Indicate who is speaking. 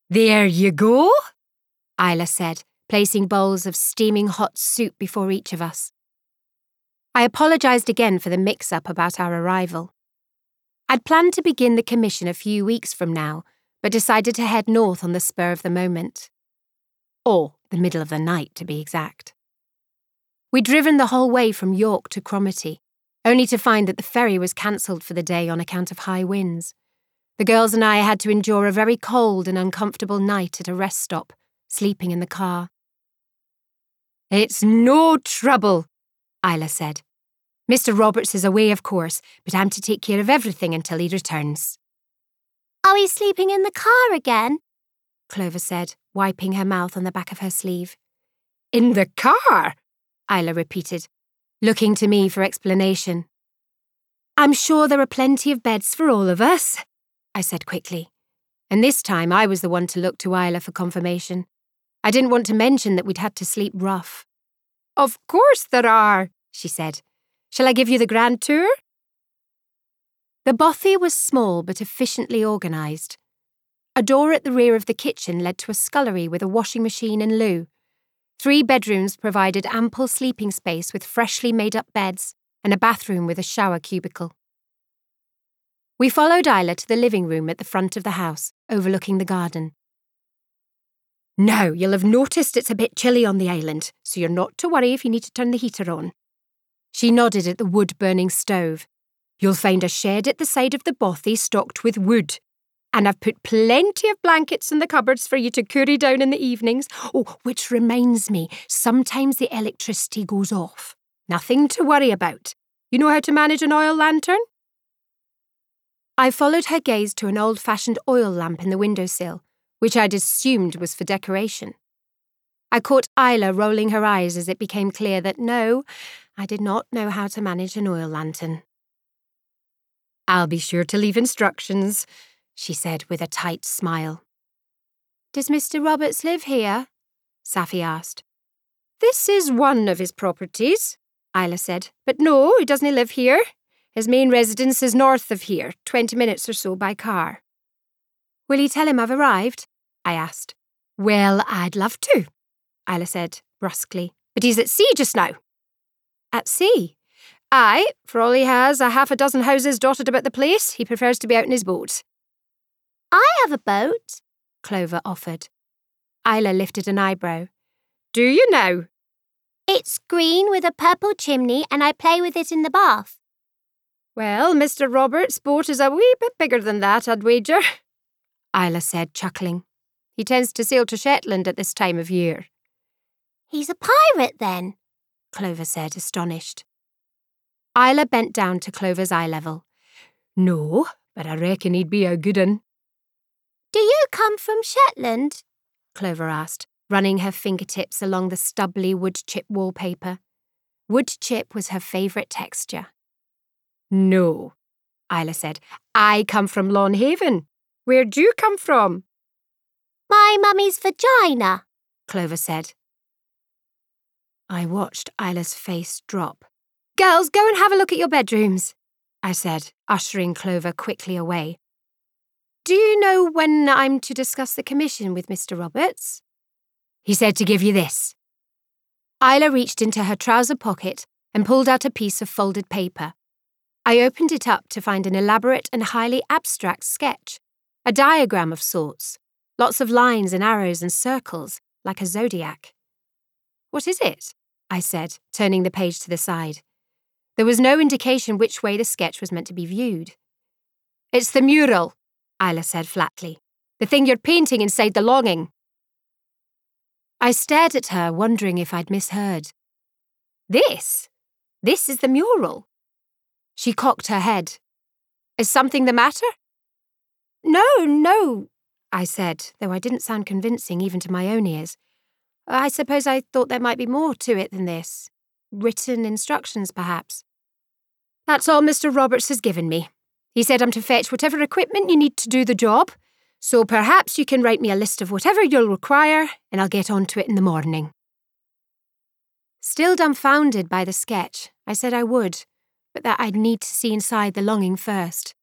Speaker 1: There you go, Isla said, placing bowls of steaming hot soup before each of us. I apologised again for the mix-up about our arrival. I'd planned to begin the commission a few weeks from now, but decided to head north on the spur of the moment. Or the middle of the night, to be exact. We'd driven the whole way from York to Cromarty, only to find that the ferry was cancelled for the day on account of high winds. The girls and I had to endure a very cold and uncomfortable night at a rest stop, sleeping in the car. It's no trouble, Isla said. Mr. Roberts is away, of course, but I'm to take care of everything until he returns.
Speaker 2: Are we sleeping in the car again?
Speaker 1: Clover said, wiping her mouth on the back of her sleeve. In the car? Isla repeated, looking to me for explanation. I'm sure there are plenty of beds for all of us, I said quickly. And this time I was the one to look to Isla for confirmation. I didn't want to mention that we'd had to sleep rough. Of course there are, she said. Shall I give you the grand tour? The bothy was small but efficiently organised. A door at the rear of the kitchen led to a scullery with a washing machine and loo. 3 bedrooms provided ample sleeping space with freshly made-up beds and a bathroom with a shower cubicle. We followed Isla to the living room at the front of the house, overlooking the garden. Now, you'll have noticed it's a bit chilly on the island, so you're not to worry if you need to turn the heater on. She nodded at the wood-burning stove. You'll find a shed at the side of the bothy stocked with wood. And I've put plenty of blankets in the cupboards for you to curry down in the evenings. Oh, which reminds me, sometimes the electricity goes off. Nothing to worry about. You know how to manage an oil lantern? I followed her gaze to an old-fashioned oil lamp in the windowsill, which I'd assumed was for decoration. I caught Isla rolling her eyes as it became clear that no, I did not know how to manage an oil lantern. I'll be sure to leave instructions, she said with a tight smile. Does Mr. Roberts live here? Safi asked. This is one of his properties, Isla said, but no, he doesn't live here. His main residence is north of here, 20 minutes or so by car. Will you tell him I've arrived? I asked. Well, I'd love to, Isla said brusquely, but he's at sea just now. At sea? Aye, for all he has a half a dozen houses dotted about the place, he prefers to be out in his boat.
Speaker 2: I have a boat,
Speaker 1: Clover offered. Isla lifted an eyebrow. Do you now?
Speaker 2: It's green with a purple chimney and I play with it in the bath.
Speaker 1: Well, Mr. Roberts' boat is a wee bit bigger than that, I'd wager, Isla said, chuckling. He tends to sail to Shetland at this time of year.
Speaker 2: He's a pirate then,
Speaker 1: Clover said, astonished. Isla bent down to Clover's eye level. No, but I reckon he'd be a good un.
Speaker 2: Do you come from Shetland?
Speaker 1: Clover asked, running her fingertips along the stubbly wood chip wallpaper. Wood chip was her favourite texture. No, Isla said. I come from Longhaven. Where'd you come from?
Speaker 2: My mummy's vagina,
Speaker 1: Clover said. I watched Isla's face drop. Girls, go and have a look at your bedrooms, I said, ushering Clover quickly away. Do you know when I'm to discuss the commission with Mr. Roberts? He said to give you this. Isla reached into her trouser pocket and pulled out a piece of folded paper. I opened it up to find an elaborate and highly abstract sketch, a diagram of sorts, lots of lines and arrows and circles, like a zodiac. What is it? I said, turning the page to the side. There was no indication which way the sketch was meant to be viewed. It's the mural, Isla said flatly. The thing you're painting inside the longing. I stared at her, wondering if I'd misheard. This is the mural. She cocked her head. Is something the matter? No, I said, though I didn't sound convincing even to my own ears. I suppose I thought there might be more to it than this. Written instructions, perhaps. That's all Mr. Roberts has given me. He said I'm to fetch whatever equipment you need to do the job, so perhaps you can write me a list of whatever you'll require, and I'll get on to it in the morning. Still dumbfounded by the sketch, I said I would, but that I'd need to see inside the longing first.